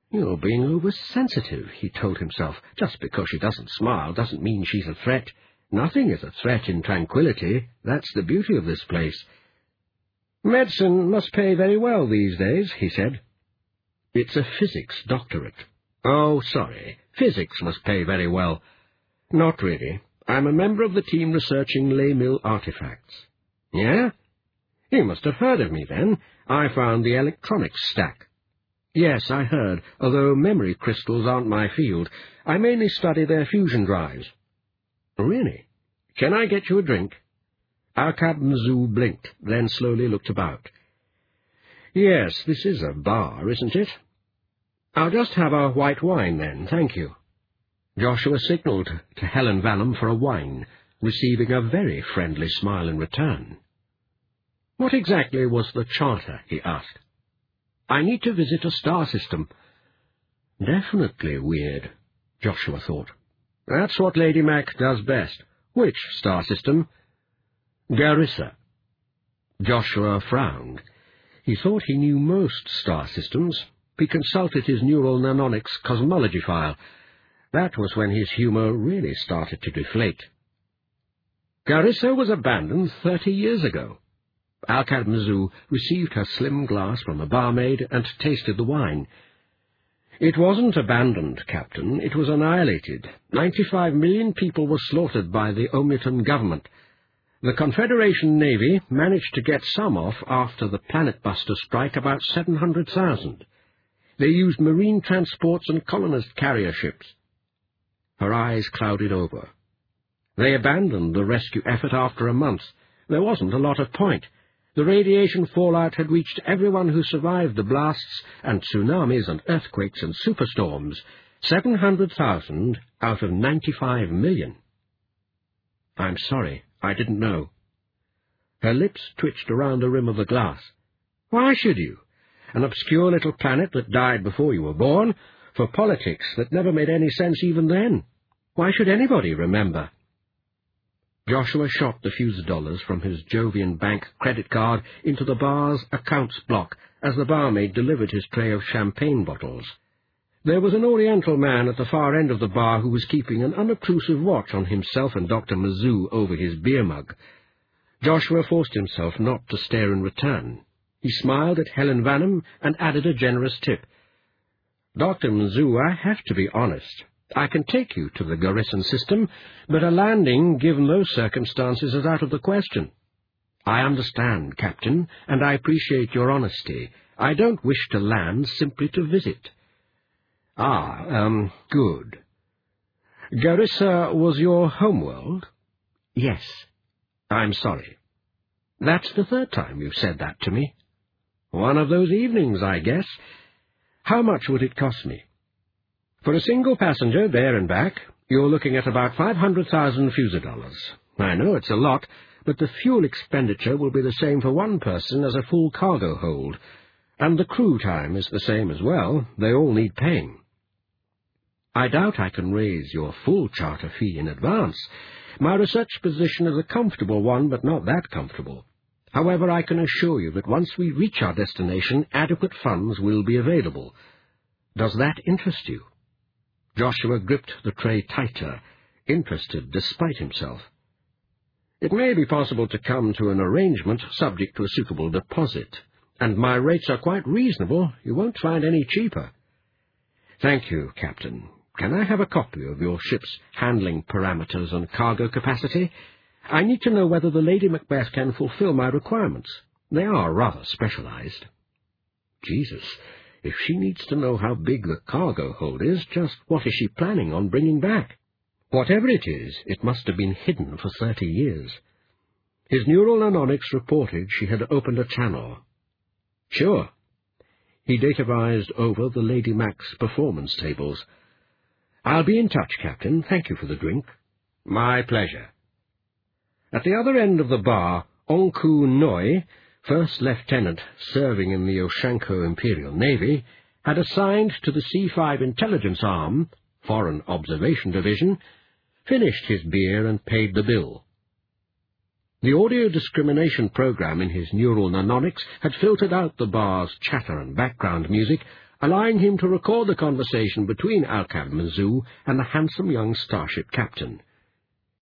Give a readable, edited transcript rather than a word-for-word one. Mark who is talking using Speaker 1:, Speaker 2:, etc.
Speaker 1: You're being oversensitive, he told himself. Just because she doesn't smile doesn't mean she's a threat. Nothing is a threat in tranquility. That's the beauty of this place. Medicine must pay very well these days, he said. It's a physics doctorate. Oh, sorry. Physics must pay very well. Not really. I'm a member of the team researching Ley-Mill artifacts. Yeah? You must have heard of me, then. I found the electronics stack. Yes, I heard, although memory crystals aren't my field. I mainly study their fusion drives. Really? Can I get you a drink? Alcab Mizzou blinked, then slowly looked about. Yes, this is a bar, isn't it? I'll just have a white wine, then, thank you. Joshua signalled to Helen Vanham for a wine, receiving a very friendly smile in return. What exactly was the charter, he asked. I need to visit a star system. Definitely weird, Joshua thought. That's what Lady Mac does best. Which star system? Garissa. Joshua frowned. He thought he knew most star systems. He consulted his Neural Nanonics cosmology file. That was when his humour really started to deflate. Garissa was abandoned 30 years ago. Alcab Mizzou received her slim glass from the barmaid and tasted the wine. It wasn't abandoned, Captain. It was annihilated. 95 million people were slaughtered by the Omutan government. The Confederation Navy managed to get some off after the Planet Buster strike, about 700,000. They used marine transports and colonist carrier ships. Her eyes clouded over. They abandoned the rescue effort after a month. There wasn't a lot of point. The radiation fallout had reached everyone who survived the blasts and tsunamis and earthquakes and superstorms, 700,000 out of 95 million. I'm sorry, I didn't know. Her lips twitched around the rim of the glass. Why should you? An obscure little planet that died before you were born, for politics that never made any sense even then. Why should anybody remember? Joshua shot the few dollars from his Jovian Bank credit card into the bar's accounts block as the barmaid delivered his tray of champagne bottles. There was an Oriental man at the far end of the bar who was keeping an unobtrusive watch on himself and Dr. Mizzou over his beer mug. Joshua forced himself not to stare in return. He smiled at Helen Vanham and added a generous tip. Dr. Mizzou, I have to be honest. I can take you to the Garrisson system, but a landing, given those circumstances, is out of the question. I understand, Captain, and I appreciate your honesty. I don't wish to land simply to visit. Good. Garissa was your homeworld? Yes. I'm sorry. That's the third time you've said that to me. One of those evenings, I guess. How much would it cost me? For a single passenger, there and back, you're looking at about 500,000 $. I know it's a lot, but the fuel expenditure will be the same for one person as a full cargo hold, and the crew time is the same as well. They all need paying. I doubt I can raise your full charter fee in advance. My research position is a comfortable one, but not that comfortable. However, I can assure you that once we reach our destination, adequate funds will be available. Does that interest you? Joshua gripped the tray tighter, interested despite himself. It may be possible to come to an arrangement subject to a suitable deposit, and my rates are quite reasonable. You won't find any cheaper. Thank you, Captain. Can I have a copy of your ship's handling parameters and cargo capacity? I need to know whether the Lady Macbeth can fulfill my requirements. They are rather specialized. Jesus, if she needs to know how big the cargo hold is, just what is she planning on bringing back? Whatever it is, it must have been hidden for 30 years. His Neural Nanonics reported she had opened a channel. Sure. He datavised over the Lady Mac's performance tables. I'll be in touch, Captain. Thank you for the drink. My pleasure. At the other end of the bar, Onku Noi, first lieutenant serving in the Oshanko Imperial Navy, had assigned to the C-5 Intelligence Arm, Foreign Observation Division, finished his beer and paid the bill. The audio discrimination program in his Neural Nanonics had filtered out the bar's chatter and background music, allowing him to record the conversation between Al-Karamazoo and the handsome young starship captain.